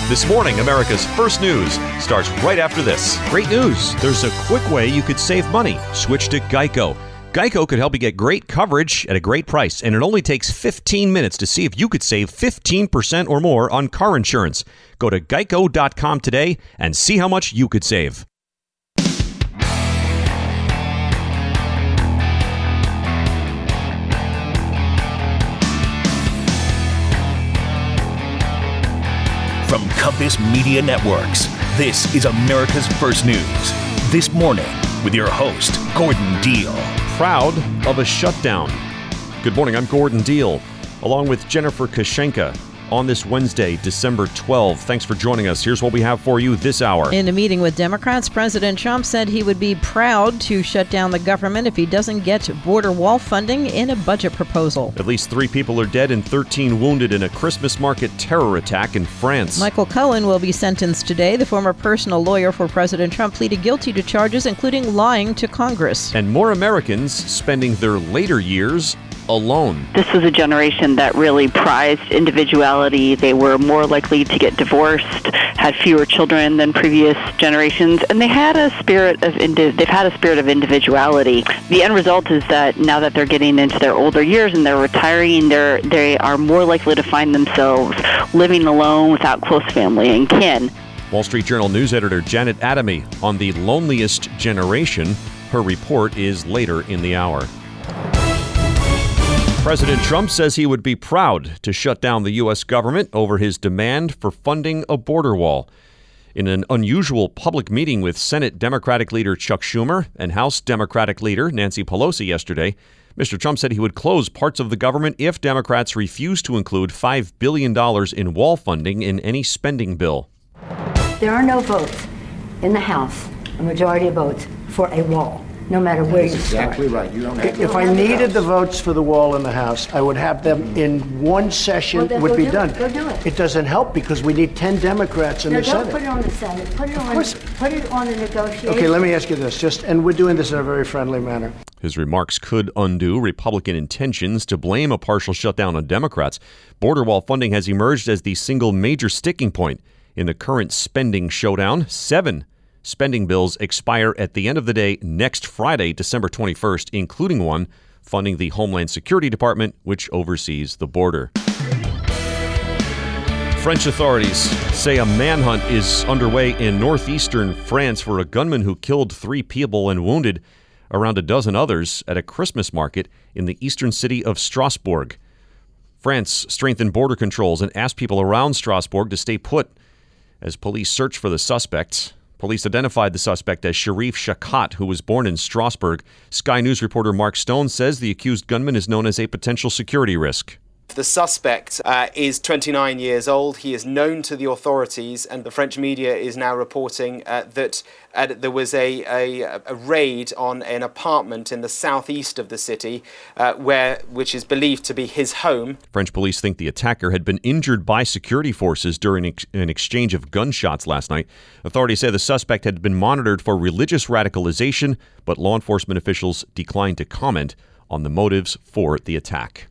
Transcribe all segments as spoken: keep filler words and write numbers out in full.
This morning, America's First News starts right after this. Great news. There's a quick way you could save money. Switch to Geico. Geico could help you get great coverage at a great price, and it only takes fifteen minutes to see if you could save fifteen percent or more on car insurance. Go to geico dot com today and see how much you could save. From Compass Media Networks, this is America's First News. This morning, with your host, Gordon Deal. Proud of a shutdown. Good morning, I'm Gordon Deal, along with Jennifer Kashenka on this Wednesday, December twelfth. Thanks for joining us. Here's what we have for you this hour. In a meeting with Democrats, President Trump said he would be proud to shut down the government if he doesn't get border wall funding in a budget proposal. At least three people are dead and thirteen wounded in a Christmas market terror attack in France. Michael Cohen will be sentenced today. The former personal lawyer for President Trump pleaded guilty to charges including lying to Congress. And more Americans spending their later years alone. This was a generation that really prized individuality. They were more likely to get divorced, had fewer children than previous generations, and they had a spirit of indi- they've had a spirit of individuality. The end result is that now that they're getting into their older years and they're retiring, they're they are more likely to find themselves living alone without close family and kin. Wall Street Journal news editor Janet Adamy on the loneliest generation. Her report is later in the hour. President Trump says he would be proud to shut down the U S government over his demand for funding a border wall. In an unusual public meeting with Senate Democratic leader Chuck Schumer and House Democratic leader Nancy Pelosi yesterday, Mister Trump said he would close parts of the government if Democrats refuse to include five billion dollars in wall funding in any spending bill. There are no votes in the House, a majority of votes, for a wall. No matter where you start. Exactly right. You don't have if I needed the votes for the wall in the House, I would have them in one session. Well, would be do done. It. Go do it. It doesn't help because we need ten Democrats in no, the don't Senate. Put it on the Senate. Put it on. Put it on the negotiation. Okay, let me ask you this. Just and we're doing this in a very friendly manner. His remarks could undo Republican intentions to blame a partial shutdown on Democrats. Border wall funding has emerged as the single major sticking point in the current spending showdown. Seven spending bills expire at the end of the day next Friday, December twenty-first, including one funding the Homeland Security Department, which oversees the border. French authorities say a manhunt is underway in northeastern France for a gunman who killed three people and wounded around a dozen others at a Christmas market in the eastern city of Strasbourg. France strengthened border controls and asked people around Strasbourg to stay put as police search for the suspects. Police identified the suspect as Sharif Shakat, who was born in Strasbourg. Sky News reporter Mark Stone says the accused gunman is known as a potential security risk. The suspect uh, is twenty-nine years old. He is known to the authorities, and the French media is now reporting uh, that uh, there was a, a, a raid on an apartment in the southeast of the city, uh, where which is believed to be his home. French police think the attacker had been injured by security forces during ex- an exchange of gunshots last night. Authorities say the suspect had been monitored for religious radicalization, but law enforcement officials declined to comment on the motives for the attack.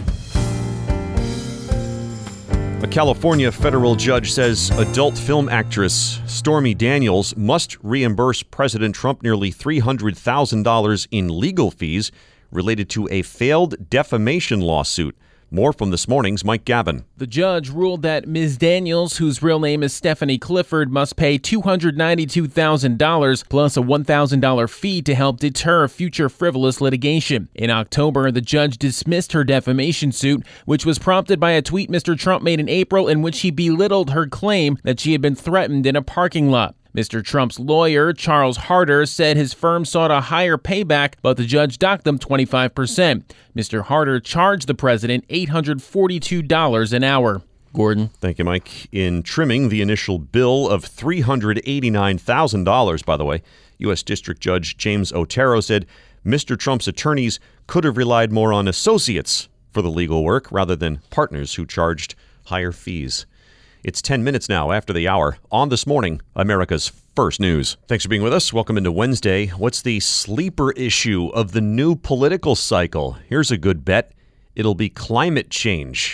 A California federal judge says adult film actress Stormy Daniels must reimburse President Trump nearly three hundred thousand dollars in legal fees related to a failed defamation lawsuit. More from this morning's Mike Gavin. The judge ruled that Miz Daniels, whose real name is Stephanie Clifford, must pay two hundred ninety-two thousand dollars plus a one thousand dollars fee to help deter future frivolous litigation. In October, the judge dismissed her defamation suit, which was prompted by a tweet Mister Trump made in April in which he belittled her claim that she had been threatened in a parking lot. Mister Trump's lawyer, Charles Harder, said his firm sought a higher payback, but the judge docked them twenty-five percent. Mister Harder charged the president eight hundred forty-two dollars an hour. Gordon. Thank you, Mike. In trimming the initial bill of three hundred eighty-nine thousand dollars, by the way, U S. District Judge James Otero said Mister Trump's attorneys could have relied more on associates for the legal work rather than partners who charged higher fees. It's ten minutes now after the hour. On This Morning, America's First News. Thanks for being with us. Welcome into Wednesday. What's the sleeper issue of the new political cycle? Here's a good bet. It'll be climate change.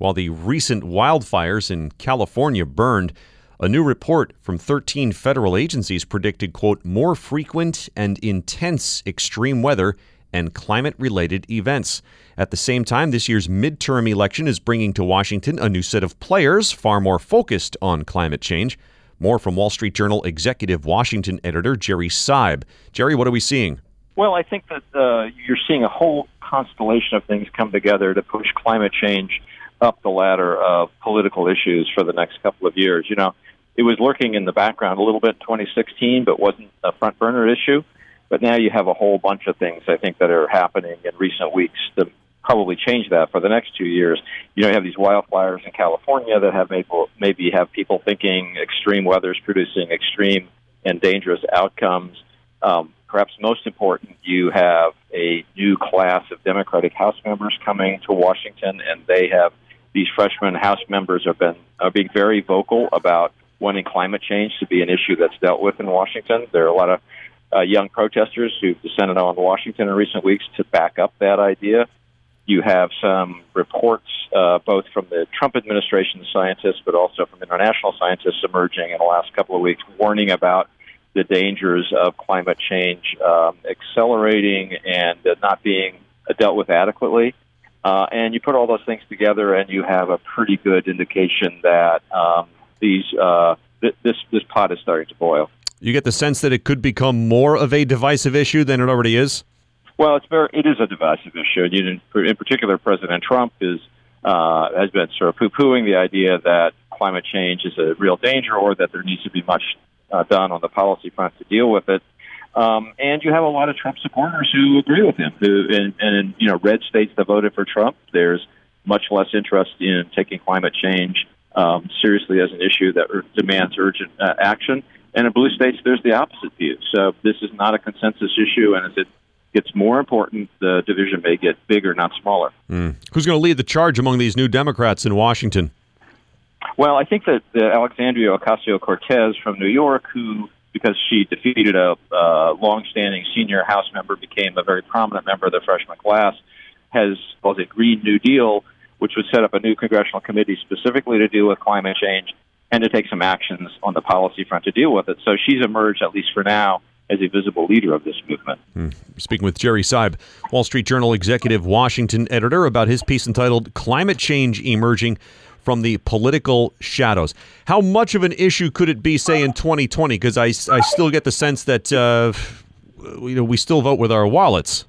while the recent wildfires in California burned. A new report from thirteen federal agencies predicted, quote, more frequent and intense extreme weather and climate-related events. At the same time, this year's midterm election is bringing to Washington a new set of players far more focused on climate change. More from Wall Street Journal executive Washington editor Jerry Seib. Jerry, what are we seeing? Well, I think that uh, you're seeing a whole constellation of things come together to push climate change up the ladder of political issues for the next couple of years. You know, it was lurking in the background a little bit in twenty sixteen, but wasn't a front burner issue. But now you have a whole bunch of things, I think, that are happening in recent weeks to probably change that for the next two years. You know, you have these wildfires in California that have maybe, maybe have people thinking extreme weather is producing extreme and dangerous outcomes. Um, perhaps most important, you have a new class of Democratic House members coming to Washington, and they have these freshman House members have been are being very vocal about wanting climate change to be an issue that's dealt with in Washington. There are a lot of uh, young protesters who've descended on Washington in recent weeks to back up that idea. You have some reports, uh, both from the Trump administration scientists, but also from international scientists emerging in the last couple of weeks, warning about the dangers of climate change um, accelerating and uh, not being uh, dealt with adequately. Uh, and you put all those things together, and you have a pretty good indication that um, these uh, th- this this pot is starting to boil. You get the sense that it could become more of a divisive issue than it already is? Well, it's very it is a divisive issue. And in, in particular, President Trump is uh, has been sort of poo-pooing the idea that climate change is a real danger, or that there needs to be much uh, done on the policy front to deal with it. Um, and you have a lot of Trump supporters who agree with him. Who, and, and in you know, red states that voted for Trump, there's much less interest in taking climate change um, seriously as an issue that er- demands urgent uh, action. And in blue states, there's the opposite view. So this is not a consensus issue, and as it gets more important, the division may get bigger, not smaller. Mm. Who's going to lead the charge among these new Democrats in Washington? Well, I think that the Alexandria Ocasio-Cortez from New York, who, because she defeated a uh, long-standing senior House member, became a very prominent member of the freshman class, has called it Green New Deal, which would set up a new congressional committee specifically to deal with climate change and to take some actions on the policy front to deal with it. So she's emerged, at least for now, as a visible leader of this movement. Hmm. Speaking with Jerry Seib, Wall Street Journal executive Washington editor, about his piece entitled Climate Change Emerging from the Political Shadows. How much of an issue could it be, say, in twenty twenty? Because I, I still get the sense that uh, you know, we still vote with our wallets.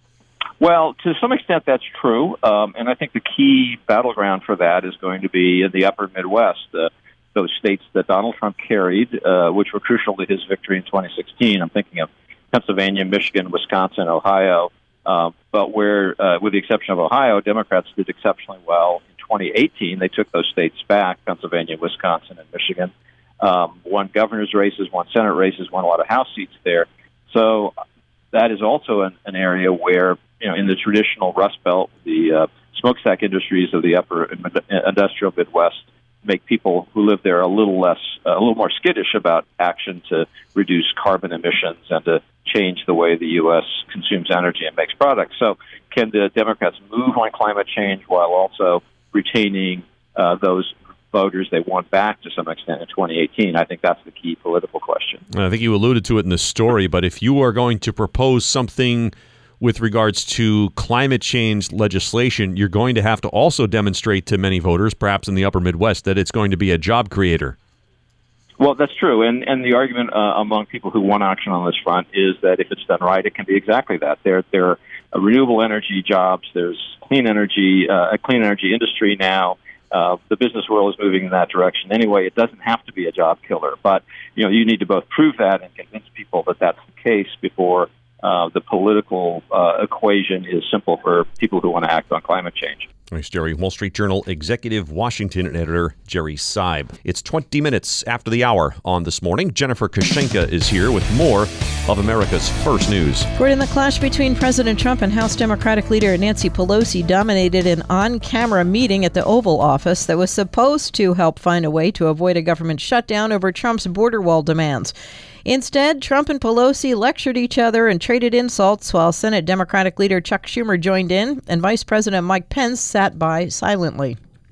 Well, to some extent that's true, um, and I think the key battleground for that is going to be in the upper Midwest, uh, those states that Donald Trump carried, uh, which were crucial to his victory in twenty sixteen. I'm thinking of Pennsylvania, Michigan, Wisconsin, Ohio, uh, but where, uh, with the exception of Ohio, Democrats did exceptionally well. In twenty eighteen, they took those states back, Pennsylvania, Wisconsin, and Michigan, um, won governor's races, won Senate races, won a lot of House seats there. So that is also an, an area where, you know, in the traditional Rust Belt, the uh, smokestack industries of the upper industrial Midwest make people who live there a little less, uh, a little more skittish about action to reduce carbon emissions and to change the way the U S consumes energy and makes products. So can the Democrats move on climate change while also retaining uh, those voters they want back to some extent in twenty eighteen? I think that's the key political question. I think you alluded to it in the story, but if you are going to propose something with regards to climate change legislation, you're going to have to also demonstrate to many voters, perhaps in the upper Midwest, that it's going to be a job creator. Well, that's true. And and the argument uh, among people who want action on this front is that if it's done right, it can be exactly that. There, there are uh, renewable energy jobs. There's clean energy, uh, a clean energy industry now. Uh, the business world is moving in that direction anyway. It doesn't have to be a job killer. But, you know, you need to both prove that and convince people that that's the case before Uh, the political uh, equation is simple for people who want to act on climate change. Thanks, Jerry. Wall Street Journal executive Washington editor Jerry Seib. It's twenty minutes after the hour on This Morning. Jennifer Kushenka is here with more of America's First News. Reporting the clash between President Trump and House Democratic leader Nancy Pelosi dominated an on-camera meeting at the Oval Office that was supposed to help find a way to avoid a government shutdown over Trump's border wall demands. Instead, Trump and Pelosi lectured each other and traded insults while Senate Democratic leader Chuck Schumer joined in and Vice President Mike Pence sat by silently.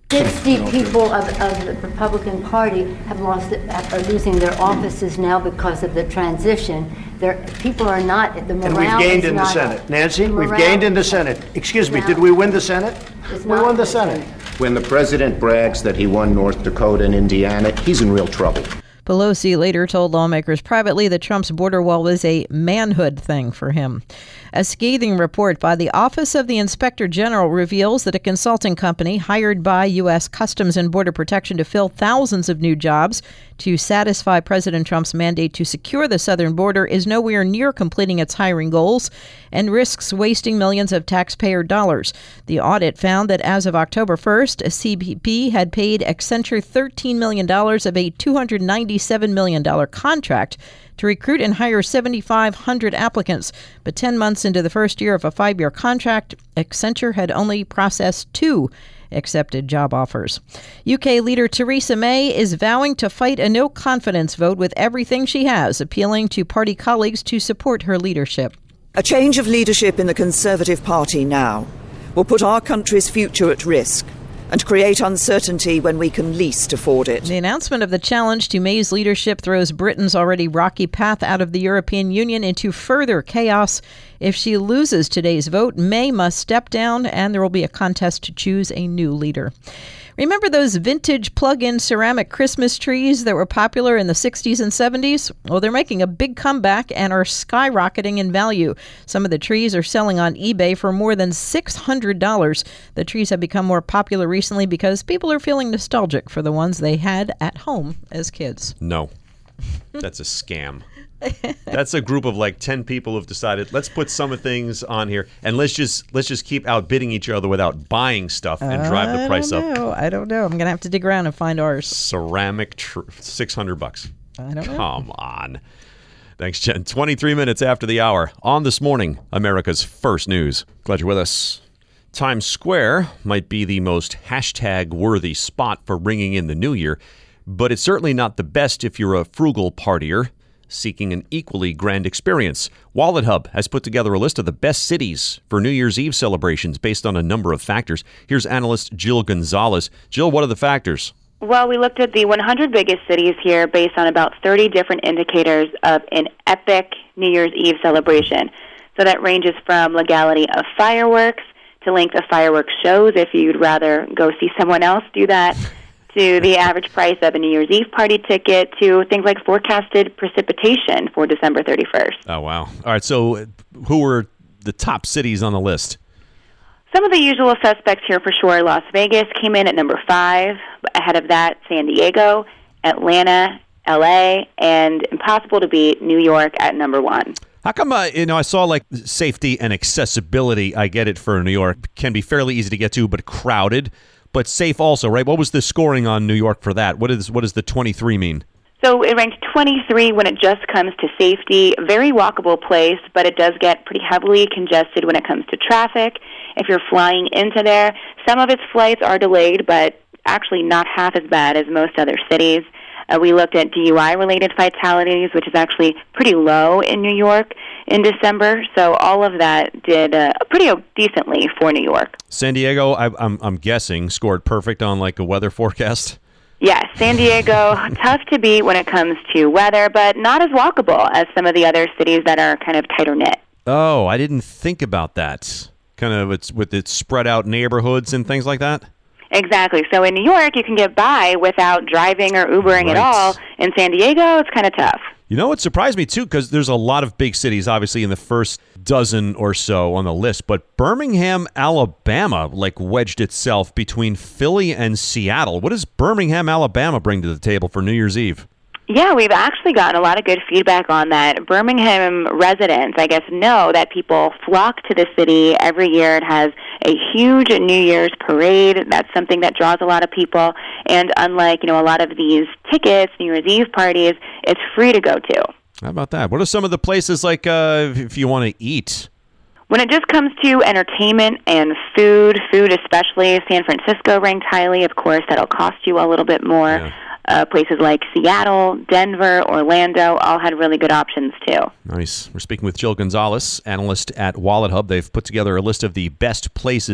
sixty people of, of the Republican Party have lost, are losing their offices now because of the transition. There, people are not, the morale And we've gained is in the not- Senate. Nancy, we've morale- gained in the Senate. Excuse me, Now- did we win the Senate? It's We not won the the Senate. Senate. When the president brags that he won North Dakota and Indiana, he's in real trouble. Pelosi later told lawmakers privately that Trump's border wall was a manhood thing for him. A scathing report by the Office of the Inspector General reveals that a consulting company hired by U S Customs and Border Protection to fill thousands of new jobs to satisfy President Trump's mandate to secure the southern border is nowhere near completing its hiring goals and risks wasting millions of taxpayer dollars. The audit found that as of October first, C B P had paid Accenture thirteen million dollars of a two hundred ninety-seven million dollars contract to recruit and hire seven thousand five hundred applicants. But ten months into the first year of a five-year contract, Accenture had only processed two accepted job offers. U K leader Theresa May is vowing to fight a no-confidence vote with everything she has, appealing to party colleagues to support her leadership. A change of leadership in the Conservative Party now will put our country's future at risk and create uncertainty when we can least afford it. The announcement of the challenge to May's leadership throws Britain's already rocky path out of the European Union into further chaos. If she loses today's vote, May must step down and there will be a contest to choose a new leader. Remember those vintage plug-in ceramic Christmas trees that were popular in the sixties and seventies? Well, they're making a big comeback and are skyrocketing in value. Some of the trees are selling on eBay for more than six hundred dollars. The trees have become more popular recently because people are feeling nostalgic for the ones they had at home as kids. No, that's a scam. That's a group of like ten people who've decided, let's put some of things on here and let's just let's just keep outbidding each other without buying stuff and drive the price I don't know. up. I don't know. I'm going to have to dig around and find ours. Ceramic tr- six hundred bucks. I don't know. Come on. Thanks, Jen. twenty-three minutes after the hour. On This Morning, America's First News. Glad you're with us. Times Square might be the most hashtag-worthy spot for ringing in the new year, but it's certainly not the best if you're a frugal partier seeking an equally grand experience. Wallet Hub has put together a list of the best cities for New Year's Eve celebrations based on a number of factors. Here's analyst Jill Gonzalez. Jill, what are the factors? Well, we looked at the one hundred biggest cities here based on about thirty different indicators of an epic New Year's Eve celebration. So that ranges from legality of fireworks to length of fireworks shows, if you'd rather go see someone else do that, to the average price of a New Year's Eve party ticket, to things like forecasted precipitation for December thirty-first. Oh, wow. All right, so who were the top cities on the list? Some of the usual suspects here for sure. Las Vegas came in at number five. Ahead of that, San Diego, Atlanta, L A, and impossible to beat, New York at number one. How come, uh, you know, I saw like safety and accessibility, I get it, for New York, can be fairly easy to get to, but crowded, but safe also, right? What was the scoring on New York for that? What is what does the twenty-three mean? So it ranked twenty-three when it just comes to safety. Very walkable place, but it does get pretty heavily congested when it comes to traffic. If you're flying into there, some of its flights are delayed, but actually not half as bad as most other cities. Uh, we looked at D U I-related fatalities, which is actually pretty low in New York in December. So all of that did uh, pretty decently for New York. San Diego, I, I'm I'm guessing, scored perfect on like a weather forecast. Yes, San Diego, tough to beat when it comes to weather, but not as walkable as some of the other cities that are kind of tighter knit. Oh, I didn't think about that. Kind of it's with its spread out neighborhoods and things like that. Exactly. So in New York, you can get by without driving or Ubering Right. at all. In San Diego, it's kind of tough. You know, it surprised me, too, because there's a lot of big cities, obviously, in the first dozen or so on the list. But Birmingham, Alabama, like, wedged itself between Philly and Seattle. What does Birmingham, Alabama bring to the table for New Year's Eve? Yeah, we've actually gotten a lot of good feedback on that. Birmingham residents, I guess, know that people flock to the city every year. It has a huge New Year's parade. That's something that draws a lot of people. And unlike, you know, a lot of these tickets, New Year's Eve parties, it's free to go to. How about that? What are some of the places, like, uh, if you want to eat? When it just comes to entertainment and food, food especially, San Francisco ranked highly. Of course, that'll cost you a little bit more. Yeah. Uh, places like Seattle, Denver, Orlando all had really good options, too. Nice. We're speaking with Jill Gonzalez, analyst at Wallet Hub. They've put together a list of the best places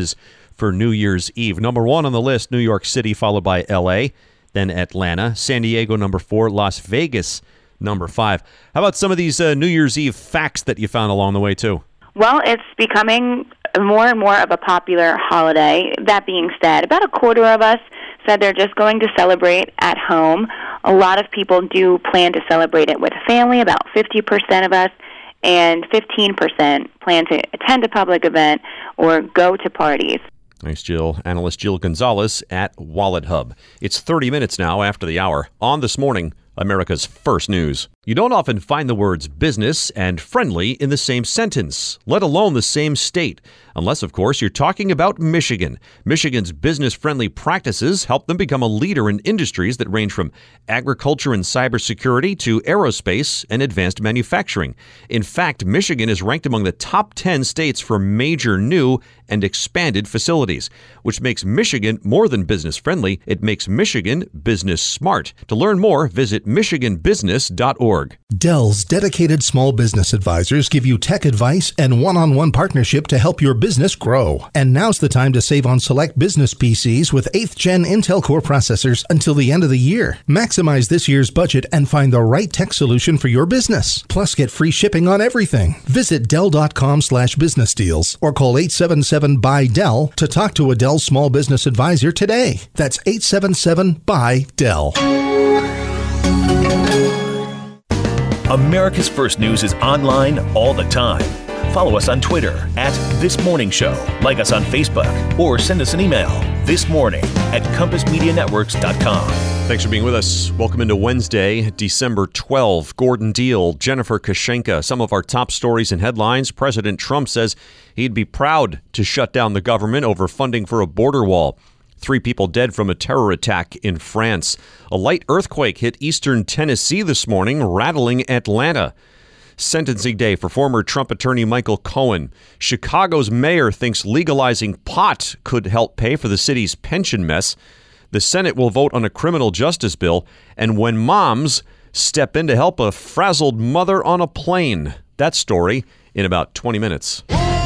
for New Year's Eve. Number one on the list, New York City, followed by L A, then Atlanta, San Diego, number four, Las Vegas, number five. How about some of these uh, New Year's Eve facts that you found along the way, too? Well, it's becoming more and more of a popular holiday. That being said, about a quarter of us said they're just going to celebrate at home. A lot of people do plan to celebrate it with family, about fifty percent of us, and fifteen percent plan to attend a public event or go to parties. Thanks, Jill. Analyst Jill Gonzalez at Wallet Hub. It's thirty minutes now after the hour. On This Morning, America's First News. You don't often find the words business and friendly in the same sentence, let alone the same state. Unless, of course, you're talking about Michigan. Michigan's business-friendly practices help them become a leader in industries that range from agriculture and cybersecurity to aerospace and advanced manufacturing. In fact, Michigan is ranked among the top ten states for major new and expanded facilities, which makes Michigan more than business-friendly. It makes Michigan business-smart. To learn more, visit michigan business dot org. Dell's dedicated small business advisors give you tech advice and one-on-one partnership to help your business grow. And now's the time to save on select business P Cs with eighth gen Intel Core processors until the end of the year. Maximize this year's budget and find the right tech solution for your business. Plus, get free shipping on everything. Visit Dell.com slash business deals or call eight seven seven B Y Dell to talk to a Dell small business advisor today. That's eight seven seven B Y Dell. America's First News is online all the time. Follow us on Twitter at This Morning Show, like us on Facebook, or send us an email this morning at compass media networks dot com. Thanks for being with us. Welcome into Wednesday, December twelfth. Gordon Deal, Jennifer Kashenka, some of our top stories and headlines. President Trump says he'd be proud to shut down the government over funding for a border wall. Three people dead from a terror attack in France. A light earthquake hit eastern Tennessee this morning, rattling Atlanta. Sentencing day for former Trump attorney Michael Cohen. Chicago's mayor thinks legalizing pot could help pay for the city's pension mess. The Senate will vote on a criminal justice bill. And when moms step in to help a frazzled mother on a plane. That story in about twenty minutes.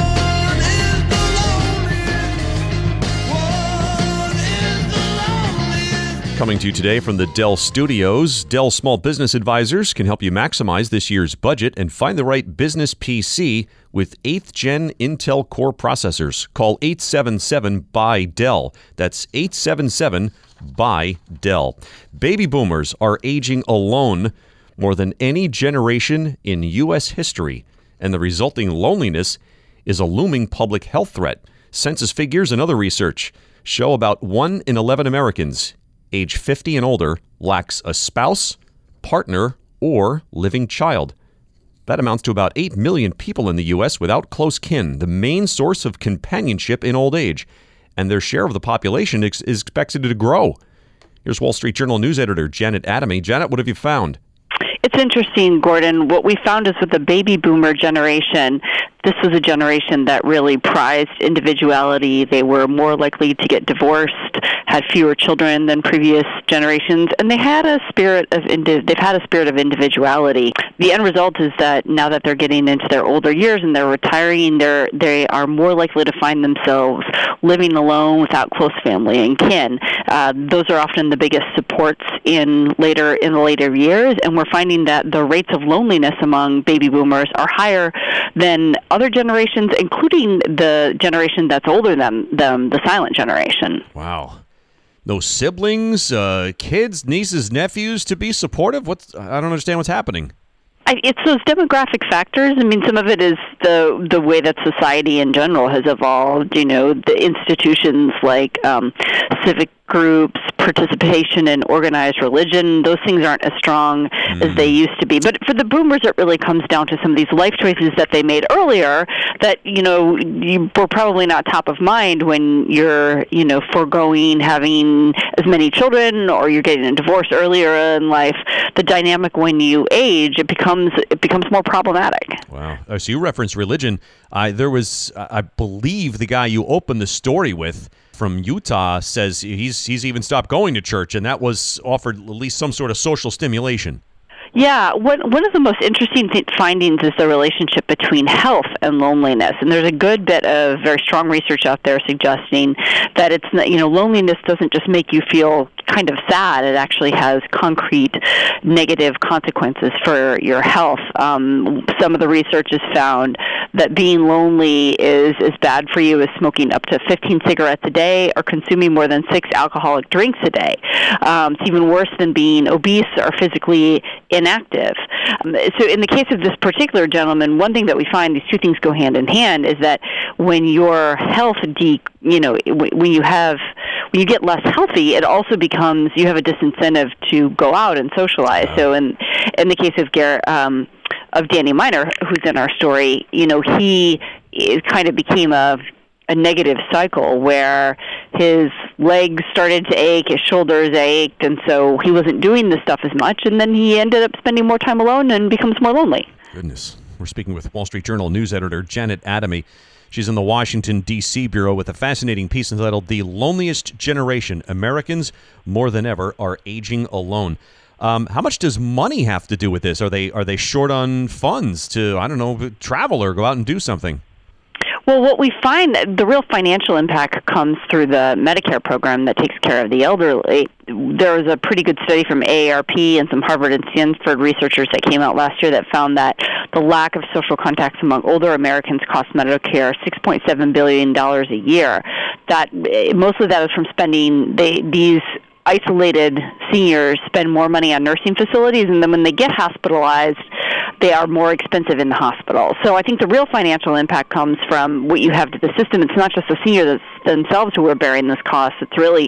Coming to you today from the Dell Studios, Dell Small Business Advisors can help you maximize this year's budget and find the right business P C with eighth gen Intel Core processors. Call eight seven seven B Y Dell. That's eight seven seven B Y Dell. Baby boomers are aging alone more than any generation in U S history, and the resulting loneliness is a looming public health threat. Census figures and other research show about one in eleven Americans age fifty and older lacks a spouse, partner, or living child. That amounts to about eight million people in the U S without close kin, the main source of companionship in old age, and their share of the population is expected to grow. Here's Wall Street Journal news editor Janet Adamy. Janet, what have you found? It's interesting, Gordon. What we found is with the baby boomer generation, this was a generation that really prized individuality. They were more likely to get divorced, had fewer children than previous generations, and they had a spirit of indi- they've had a spirit of individuality. The end result is that now that they're getting into their older years and they're retiring, they're they are more likely to find themselves living alone without close family and kin. Uh, those are often the biggest supports in later in the later years, and we're finding that the rates of loneliness among baby boomers are higher than other generations, including the generation that's older than them, the silent generation. Wow. No siblings, uh, kids, nieces, nephews to be supportive? What's I don't understand what's happening. I, it's those demographic factors. I mean, some of it is the the way that society in general has evolved. You know, the institutions like um, civic groups, participation in organized religion, those things aren't as strong mm. as they used to be. But for the boomers, it really comes down to some of these life choices that they made earlier that, you know, you were probably not top of mind when you're, you know, foregoing having as many children or you're getting a divorce earlier in life. The dynamic when you age, it becomes it becomes more problematic. Wow. Uh, so you referenced religion. Uh, there was, I believe, the guy you opened the story with from Utah says he's he's even stopped going to church, and that was offered at least some sort of social stimulation. Yeah, one one of the most interesting th- findings is the relationship between health and loneliness, and there's a good bit of very strong research out there suggesting that it's not, you know, loneliness doesn't just make you feel kind of sad; it actually has concrete negative consequences for your health. Um, some of the research has found that being lonely is as bad for you as smoking up to fifteen cigarettes a day or consuming more than six alcoholic drinks a day. Um, it's even worse than being obese or physically inactive. Um, so in the case of this particular gentleman, one thing that we find, these two things go hand in hand, is that when your health, de- you know, when you have, when you get less healthy, it also becomes, you have a disincentive to go out and socialize. So in in the case of Garrett, um, of Danny Miner, who's in our story, you know, he it kind of became a a negative cycle where his legs started to ache, his shoulders ached, and so he wasn't doing this stuff as much, and then he ended up spending more time alone and becomes more lonely. Goodness. We're speaking with Wall Street Journal news editor Janet Adamy. She's in the Washington, D C bureau with a fascinating piece entitled The Loneliest Generation. Americans, more than ever, are aging alone. Um, how much does money have to do with this? Are they are they short on funds to, I don't know, travel or go out and do something? Well, what we find, the real financial impact comes through the Medicare program that takes care of the elderly. There was a pretty good study from A A R P and some Harvard and Stanford researchers that came out last year that found that the lack of social contacts among older Americans cost Medicare six point seven billion dollars a year. That most of that is from spending they, these isolated seniors spend more money on nursing facilities, and then when they get hospitalized, they are more expensive in the hospital. So I think the real financial impact comes from what you have to the system. It's not just the seniors themselves who are bearing this cost. It's really,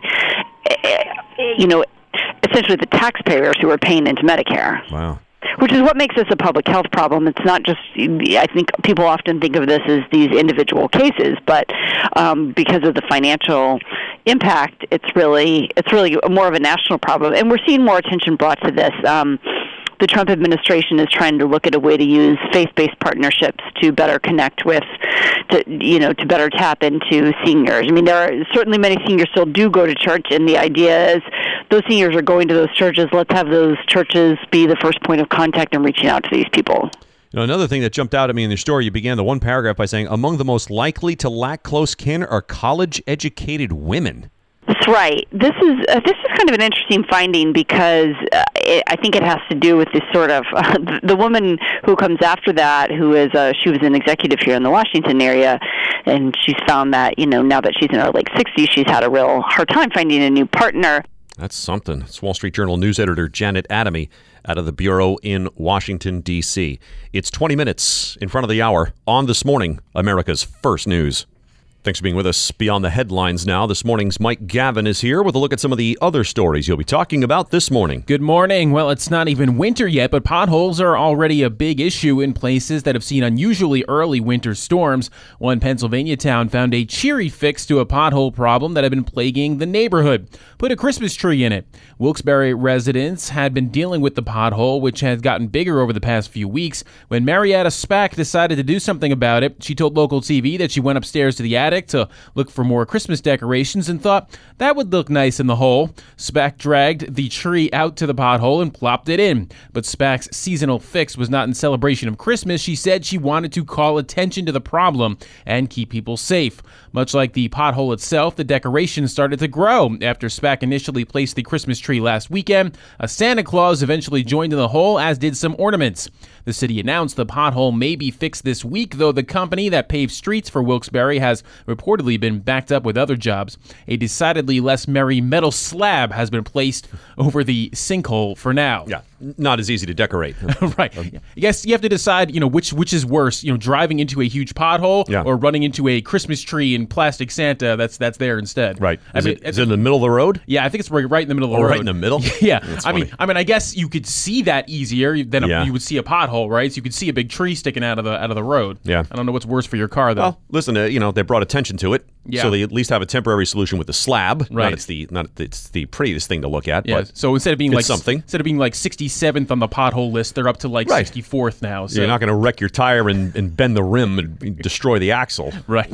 you know, essentially the taxpayers who are paying into Medicare. Wow. Which is what makes this a public health problem. It's not just, I think people often think of this as these individual cases, but um, because of the financial impact, it's really it's really more of a national problem. And we're seeing more attention brought to this. Um, the Trump administration is trying to look at a way to use faith-based partnerships to better connect with, to, you know, to better tap into seniors. I mean, there are certainly many seniors still do go to church, and the idea is those seniors are going to those churches. Let's have those churches be the first point of contact in reaching out to these people. You know, another thing that jumped out at me in your story, you began the one paragraph by saying, among the most likely to lack close kin are college-educated women. That's right. This is uh, this is kind of an interesting finding because uh, it, I think it has to do with this sort of uh, the woman who comes after that, who is uh, she was an executive here in the Washington area, and she's found that, you know, now that she's in her late sixties, she's had a real hard time finding a new partner. That's something. It's Wall Street Journal news editor Janet Adamy out of the bureau in Washington, D C. It's twenty minutes in front of the hour on This Morning, America's First News. Thanks for being with us. Beyond the headlines now, this morning's Mike Gavin is here with a look at some of the other stories you'll be talking about this morning. Good morning. Well, it's not even winter yet, but potholes are already a big issue in places that have seen unusually early winter storms. One Pennsylvania town found a cheery fix to a pothole problem that had been plaguing the neighborhood. Put a Christmas tree in it. Wilkes-Barre residents had been dealing with the pothole, which has gotten bigger over the past few weeks. When Marietta Spack decided to do something about it, she told local T V that she went upstairs to the attic to look for more Christmas decorations and thought that would look nice in the hole. Spack dragged the tree out to the pothole and plopped it in. But Spack's seasonal fix was not in celebration of Christmas. She said she wanted to call attention to the problem and keep people safe. Much like the pothole itself, the decorations started to grow. After Spack initially placed the Christmas tree last weekend, a Santa Claus eventually joined in the hole, as did some ornaments. The city announced the pothole may be fixed this week, though the company that paves streets for Wilkes-Barre has reportedly been backed up with other jobs. A decidedly less merry metal slab has been placed over the sinkhole for now. Yeah, not as easy to decorate. Right. I guess you have to decide, you know, which which is worse, you know, driving into a huge pothole yeah. or running into a Christmas tree and plastic Santa that's that's there instead. Right. I Is, mean, it, is it in the middle of the road? Yeah, I think it's right in the middle of the oh, road. Right in the middle? Yeah. That's I funny. mean, I mean, I guess you could see that easier than yeah. a, you would see a pothole, right? So you could see a big tree sticking out of the out of the road. Yeah. I don't know what's worse for your car though. Well, listen, uh, you know, they brought attention to it. Yeah. So they at least have a temporary solution with the slab. Right. Not it's the not it's the prettiest thing to look at, Yeah. but So instead of being it's like something. instead of being like sixty-seventh on the pothole list, they're up to like Right. sixty-fourth now. So You're not going to wreck your tire and, and bend the rim and destroy the axle. Right. Yeah.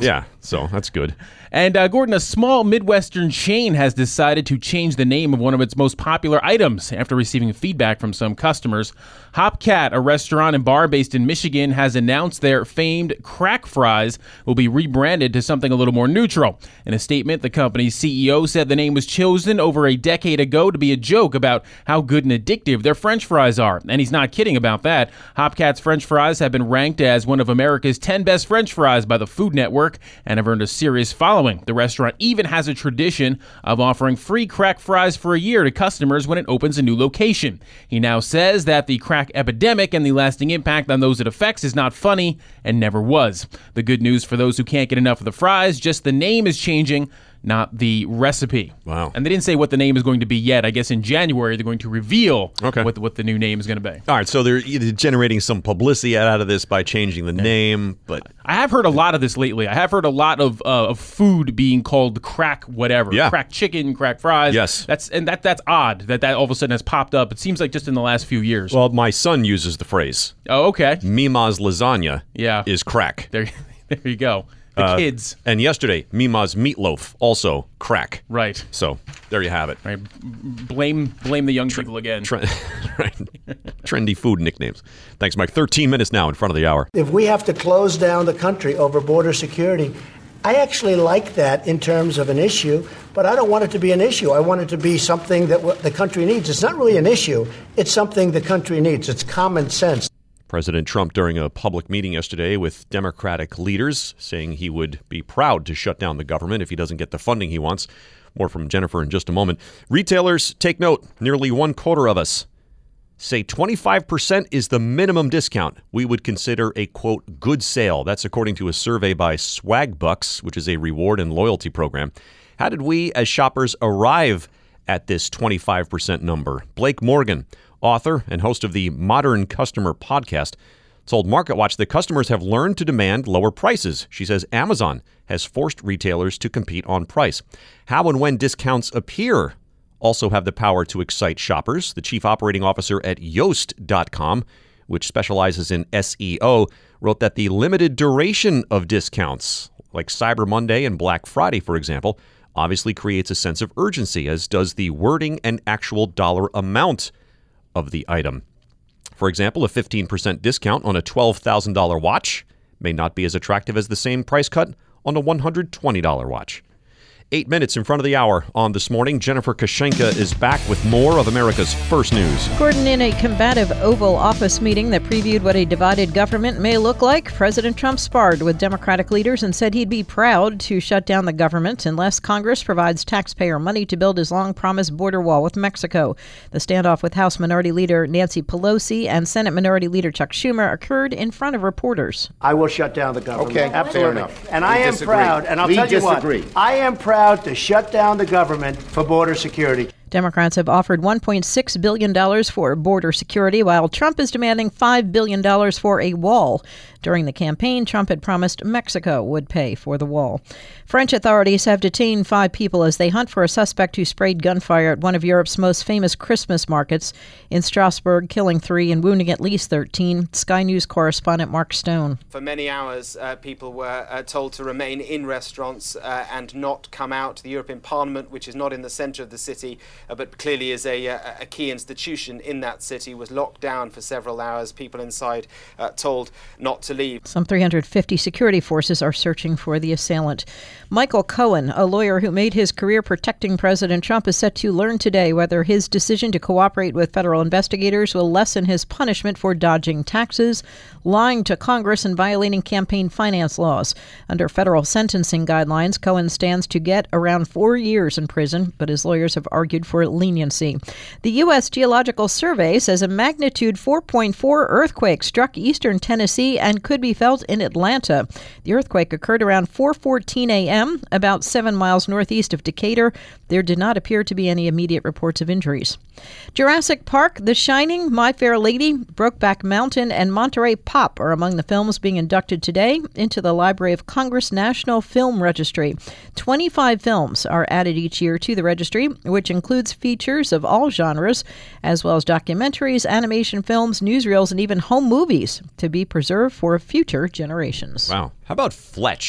So that's good. And uh, Gordon, a small Midwestern chain has decided to change the name of one of its most popular items after receiving feedback from some customers. Hopcat, a restaurant and bar based in Michigan, has announced their famed crack fries will be rebranded to something a little more neutral. In a statement, the company's C E O said the name was chosen over a decade ago to be a joke about how good and addictive their French fries are. And he's not kidding about that. Hopcat's French fries have been ranked as one of America's ten best French fries by the Food Network and have earned a serious following. The restaurant even has a tradition of offering free crack fries for a year to customers when it opens a new location. He now says that the crack epidemic and the lasting impact on those it affects is not funny and never was. The good news for those who can't get enough of the fries, just the name is changing, not the recipe. Wow. And they didn't say what the name is going to be yet. I guess in January they're going to reveal okay. what, what the new name is going to be. All right, so they're generating some publicity out of this by changing the name, but... I have heard a lot of this lately. I have heard a lot of uh, of food being called crack whatever. Yeah. Crack chicken, crack fries. Yes. That's and that that's odd that that all of a sudden has popped up. It seems like just in the last few years. Well, my son uses the phrase. Oh, okay. Mima's lasagna yeah. is crack. There, there you go. The uh, kids. And yesterday, Mima's meatloaf, also crack. Right. So there you have it. Right. Blame blame the young Tre- people again. Tre- right. Trendy food nicknames. Thanks, Mike. thirteen minutes now in front of the hour. If we have to close down the country over border security, I actually like that in terms of an issue, but I don't want it to be an issue. I want it to be something that w- the country needs. It's not really an issue. It's something the country needs. It's common sense. President Trump during a public meeting yesterday with Democratic leaders saying he would be proud to shut down the government if he doesn't get the funding he wants. More from Jennifer in just a moment. Retailers, take note, nearly one quarter of us say twenty-five percent is the minimum discount we would consider a, quote, good sale. That's according to a survey by Swagbucks, which is a reward and loyalty program. How did we as shoppers arrive at this twenty-five percent number? Blake Morgan, author and host of the Modern Customer podcast, told MarketWatch that customers have learned to demand lower prices. She says Amazon has forced retailers to compete on price. How and when discounts appear also have the power to excite shoppers. The chief operating officer at Yoast dot com, which specializes in S E O, wrote that the limited duration of discounts, like Cyber Monday and Black Friday, for example, obviously creates a sense of urgency, as does the wording and actual dollar amount of the item. For example, a fifteen percent discount on a twelve thousand dollars watch may not be as attractive as the same price cut on a one hundred twenty dollars watch. Eight minutes in front of the hour on This Morning. Jennifer Kashenka is back with more of America's First News. Gordon, in a combative Oval Office meeting that previewed what a divided government may look like, President Trump sparred with Democratic leaders and said he'd be proud to shut down the government unless Congress provides taxpayer money to build his long-promised border wall with Mexico. The standoff with House Minority Leader Nancy Pelosi and Senate Minority Leader Chuck Schumer occurred in front of reporters. I will shut down the government. Okay, absolutely. fair enough. And We I am disagree. proud, and I'll We tell you disagree. what, I am proud to shut down the government for border security. Democrats have offered one point six billion dollars for border security, while Trump is demanding five billion dollars for a wall. During the campaign, Trump had promised Mexico would pay for the wall. French authorities have detained five people as they hunt for a suspect who sprayed gunfire at one of Europe's most famous Christmas markets in Strasbourg, killing three and wounding at least thirteen. Sky News correspondent Mark Stone. For many hours, uh, people were uh, told to remain in restaurants uh, and not come out. The European Parliament, which is not in the centre of the city, uh, but clearly is a, a, a key institution in that city, was locked down for several hours. People inside uh, told not to leave. Some three hundred fifty security forces are searching for the assailant. Michael Cohen, a lawyer who made his career protecting President Trump, is set to learn today whether his decision to cooperate with federal investigators will lessen his punishment for dodging taxes, lying to Congress, and violating campaign finance laws. Under federal sentencing guidelines, Cohen stands to get around four years in prison, but his lawyers have argued for leniency. The U S Geological Survey says a magnitude four point four earthquake struck eastern Tennessee and could be felt in Atlanta. The earthquake occurred around four fourteen a.m., about seven miles northeast of Decatur. There did not appear to be any immediate reports of injuries. Jurassic Park, The Shining, My Fair Lady, Brokeback Mountain, and Monterey Pop are among the films being inducted today into the Library of Congress National Film Registry. twenty-five films are added each year to the registry, which includes features of all genres, as well as documentaries, animation films, newsreels, and even home movies to be preserved for future generations. Wow. How about Fletch?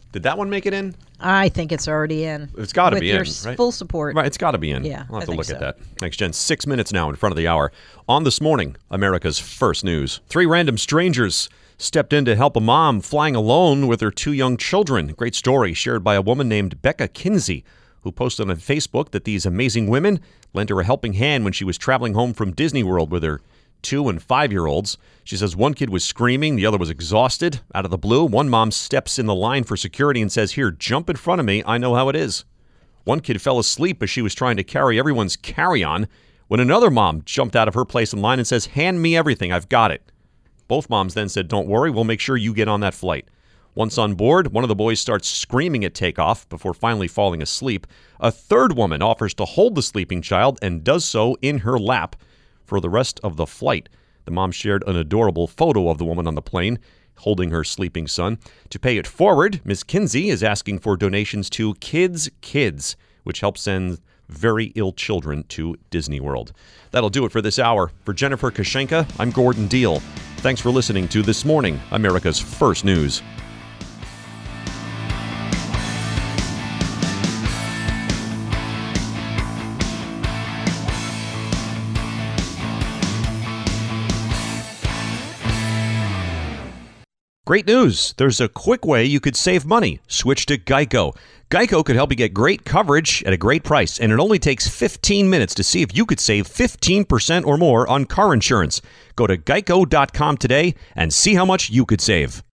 Did that one make it in? I think it's already in. It's got to With be your in, s- right? full support. Right, it's got to be in. Yeah, I'll have I to think look so. at that. Thanks, Jen. Six minutes now in front of the hour. On This Morning, America's First News. Three random strangers stepped in to help a mom flying alone with her two young children. Great story shared by a woman named Becca Kinsey, who posted on Facebook that these amazing women lent her a helping hand when she was traveling home from Disney World with her two and five-year-olds. She says one kid was screaming, the other was exhausted. Out of the blue, one mom steps in the line for security and says, "Here, jump in front of me. I know how it is." One kid fell asleep as she was trying to carry everyone's carry-on when another mom jumped out of her place in line and says, "Hand me everything. I've got it." Both moms then said, "Don't worry. We'll make sure you get on that flight." Once on board, one of the boys starts screaming at takeoff before finally falling asleep. A third woman offers to hold the sleeping child and does so in her lap for the rest of the flight. The mom shared an adorable photo of the woman on the plane holding her sleeping son. To pay it forward, Miz Kinsey is asking for donations to Kids Kids, which helps send very ill children to Disney World. That'll do it for this hour. For Jennifer Kashenka, I'm Gordon Deal. Thanks for listening to This Morning, America's First News. Great news. There's a quick way you could save money. Switch to Geico. Geico could help you get great coverage at a great price, and it only takes fifteen minutes to see if you could save fifteen percent or more on car insurance. Go to geico dot com today and see how much you could save.